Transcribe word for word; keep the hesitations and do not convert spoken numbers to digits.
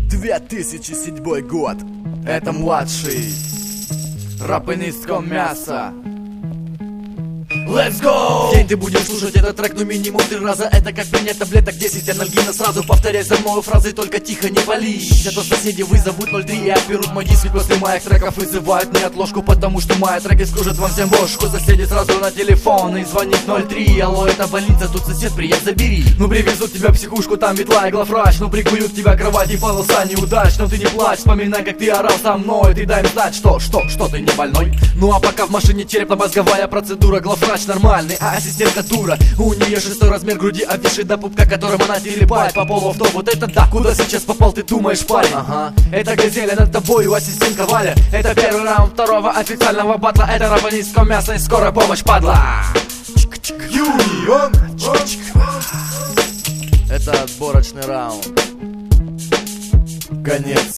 две тысячи седьмой год. Это младший рэп-инистком мясо. Let's go! В день ты будешь слушать этот трек, ну минимум три раза. Это как принять таблеток десять анальгина. Сразу повторяй за мною фразы, только тихо не пали. А то соседи вызовут ноль три и отберут мой диск. После моих треков вызывают мне отложку, потому что мои треки скружат вам всем бошку. Соседи сразу на телефон и звонит ноль три. Алло, это больница, тут сосед, приезд забери. Ну привезут тебя в психушку, там ветла и главврач. Ну прикуют тебя к кровати, полоса неудач. Но ты не плачь, вспоминай, как ты орал со мной. Ты дай им знать, что, что, что ты не больной. Ну а пока в машине черепно-мозговая процедура. Главврач нормальный, а ассистентка дура. У нее шестой размер груди, а пишет до пупка, которым она телепает по полу авто. Вот это да, куда сейчас попал, ты думаешь, парень? Ага, это газель, над тобой у ассистентка Валя. Это первый раунд второго официального батла. Это рэп-инистком мясо и скорая помощь, падла. Юнион. Это отборочный раунд. Конец.